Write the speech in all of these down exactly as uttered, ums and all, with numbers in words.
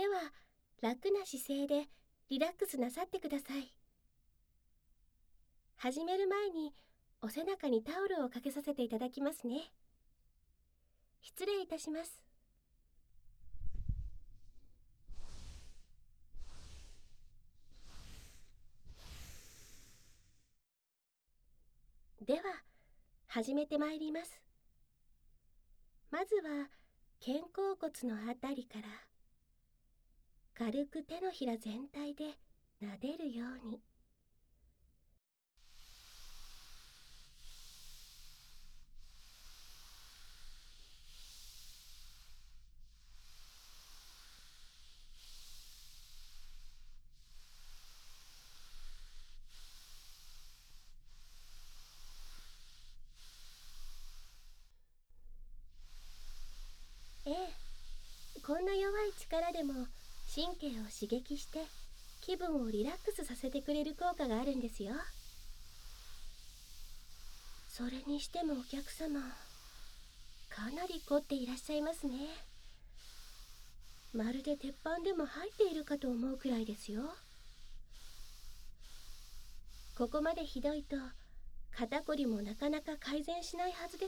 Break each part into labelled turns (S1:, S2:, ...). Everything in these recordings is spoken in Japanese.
S1: では、楽な姿勢でリラックスなさってください。始める前にお背中にタオルをかけさせていただきますね。失礼いたします。では、始めてまいります。まずは、肩甲骨のあたりから、軽く手のひら全体で撫でるように。ええ、こんな弱い力でも神経を刺激して気分をリラックスさせてくれる効果があるんですよ。それにしてもお客様、かなり凝っていらっしゃいますね。まるで鉄板でも入っているかと思うくらいですよ。ここまでひどいと肩こりもなかなか改善しないはずです。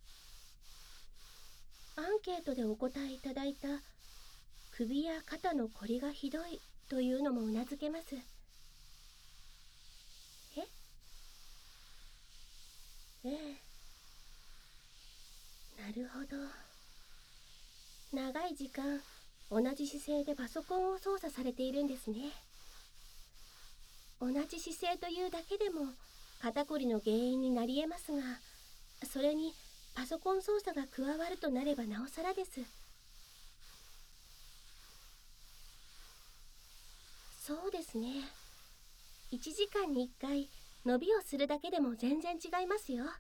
S1: アンケートでお答えいただいた首や肩のこりがひどいというのもうなずけます。えええ、なるほど。長い時間同じ姿勢でパソコンを操作されているんですね。同じ姿勢というだけでも肩こりの原因になり得ますが、それにパソコン操作が加わるとなればなおさらです。そうですね。いちじかんにいっかい伸びをするだけでも全然違いますよ。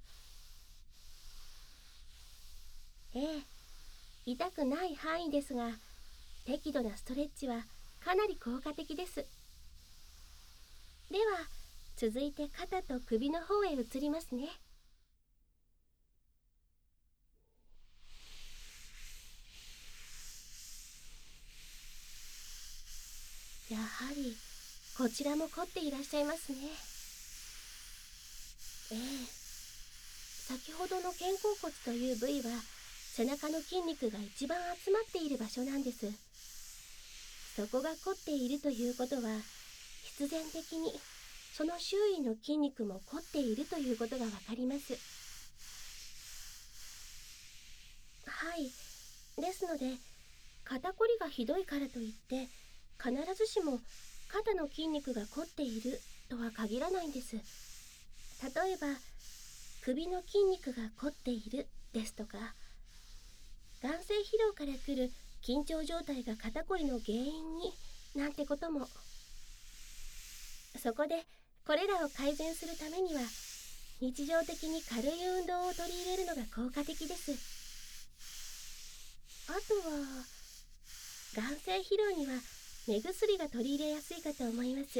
S1: ええ、痛くない範囲ですが、適度なストレッチはかなり効果的です。では、続いて肩と首の方へ移りますね。やはりこちらも凝っていらっしゃいますね。ええ、先ほどの肩甲骨という部位は背中の筋肉が一番集まっている場所なんです。そこが凝っているということは、必然的にその周囲の筋肉も凝っているということがわかります。はい。ですので、肩こりがひどいからといって必ずしも肩の筋肉が凝っているとは限らないんです。例えば、首の筋肉が凝っているですとか、眼性疲労からくる緊張状態が肩こりの原因になんてことも。そこでこれらを改善するためには、日常的に軽い運動を取り入れるのが効果的です。あとは、眼性疲労には目薬が取り入れやすいかと思います。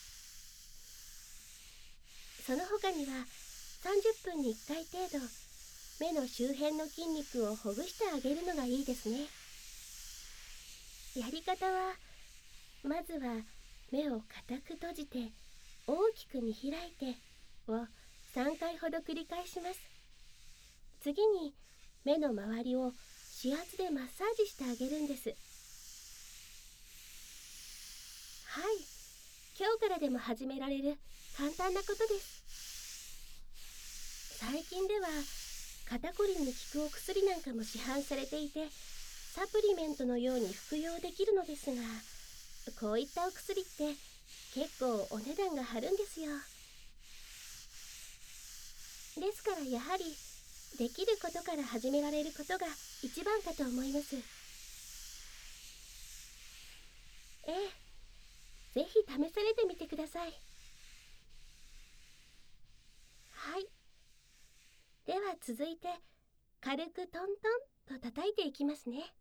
S1: その他には、さんじゅっぷんにいっかい程度目の周辺の筋肉をほぐしてあげるのがいいですね。やり方は、まずは目を固く閉じて大きく見開いてをさんかいほど繰り返します。次に目の周りを指圧でマッサージしてあげるんです。はい、今日からでも始められる簡単なことです。最近では肩こりに効くお薬なんかも市販されていて、サプリメントのように服用できるのですが、こういったお薬って結構お値段が張るんですよ。ですからやはりできることから始められることが一番かと思います。ええ、ぜひ試されてみてください。はい。では続いて、軽くトントンと叩いていきますね。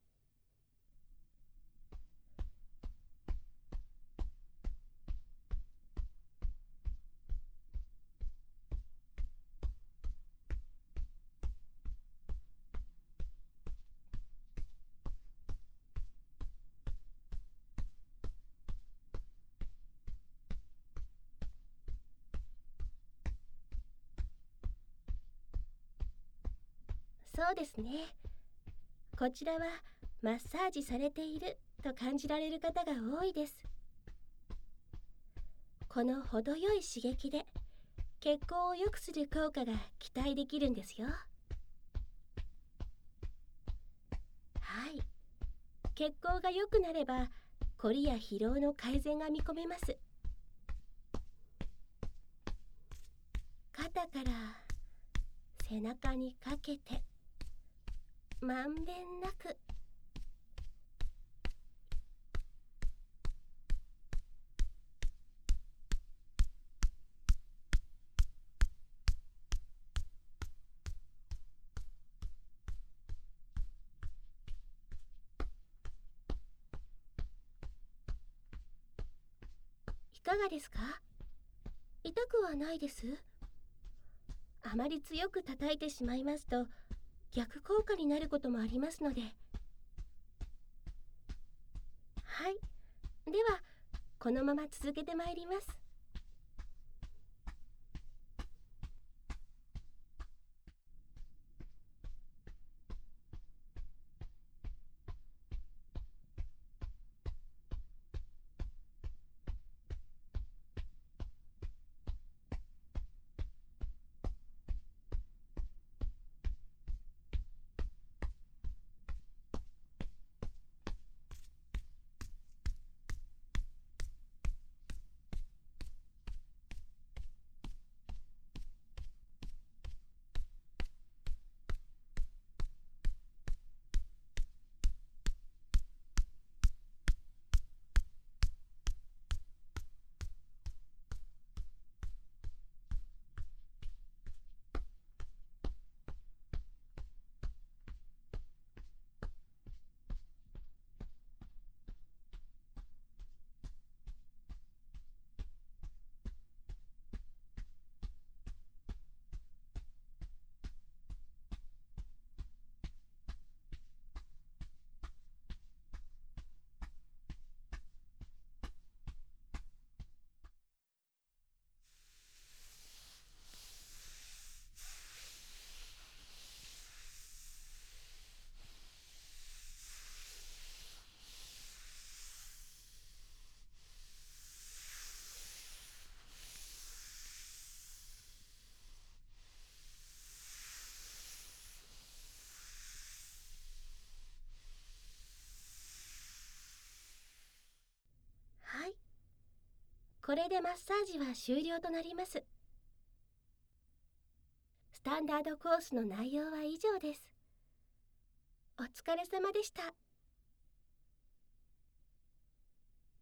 S1: そうですね。こちらはマッサージされていると感じられる方が多いです。この程よい刺激で血行を良くする効果が期待できるんですよ。はい。血行が良くなれば凝りや疲労の改善が見込めます。肩から背中にかけてまんべんなく。いかがですか？痛くはないです。あまり強く叩いてしまいますと逆効果になることもありますので。はい。ではこのまま続けてまいります。はい。これでマッサージは終了となります。スタンダードコースの内容は以上です。お疲れ様でした。